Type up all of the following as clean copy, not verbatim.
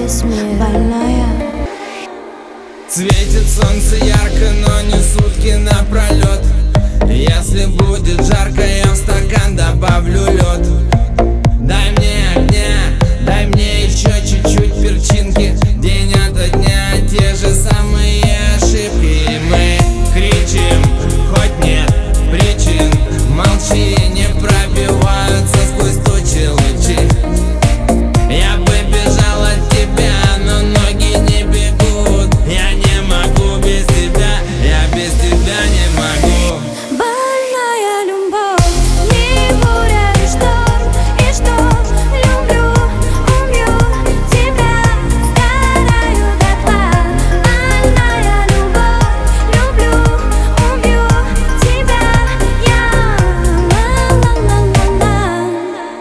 весь мир. Больная. Светит солнце ярко, но не сутки напролет. Если будет жарко, я в стакан добавлю лед. Дай мне огня, дай мне еще чуть-чуть перчинки. День ото дня те же самые ошибки. И мы кричим, хоть нет причин. Молчи, не пробиваются сквозь тучи лучи. Я бы бежал от тебя, но ноги не бегут. Я не могу без тебя, я без тебя не могу. Больная любовь, не буря и шторм, и что люблю, убью тебя, сгораю дотла. Больная любовь, люблю, убью тебя, я ла-ла-ла-ла-ла.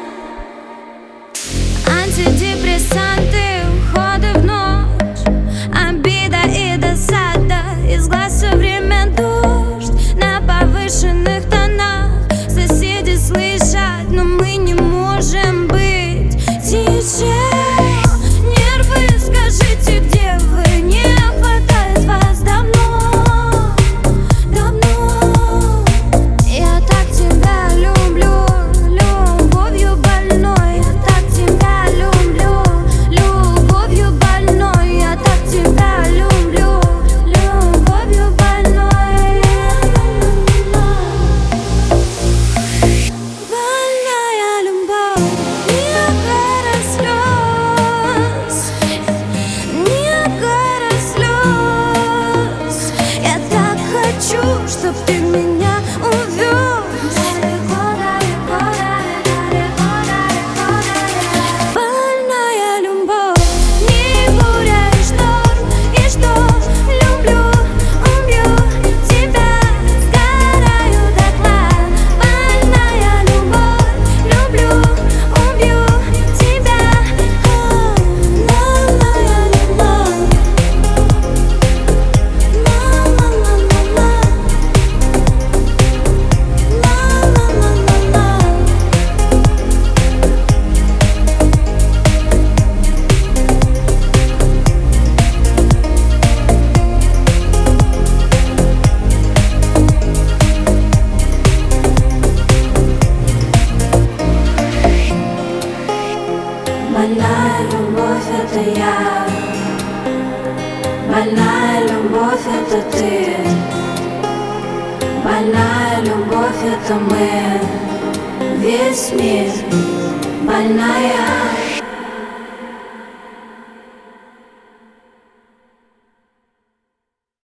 Антидепрессанты, уходы в ночь, обида и досада, из глаз все время дождь. На повышенных тонах соседи слышат, но мы не можем быть тише. Нервы, скажите, где вы? Не хватает вас давно, давно. Я так тебя люблю, любовью больной. Я так тебя люблю, любовью больной. Я так тебя люблю, любовью больной. Больная любовь, не гора слез, не гора слез. Я так хочу, чтоб ты меня увез. Больная любовь, не буря и шторм, и что люблю, убью тебя, сгораю дотла. Больная любовь, люблю, убью тебя, больная любовь, ла-ла-ла-ла-ла, ла-ла-ла-ла-ла. Больная любовь — это я, больная любовь — это ты, больная любовь — это мы, весь мир. Больная.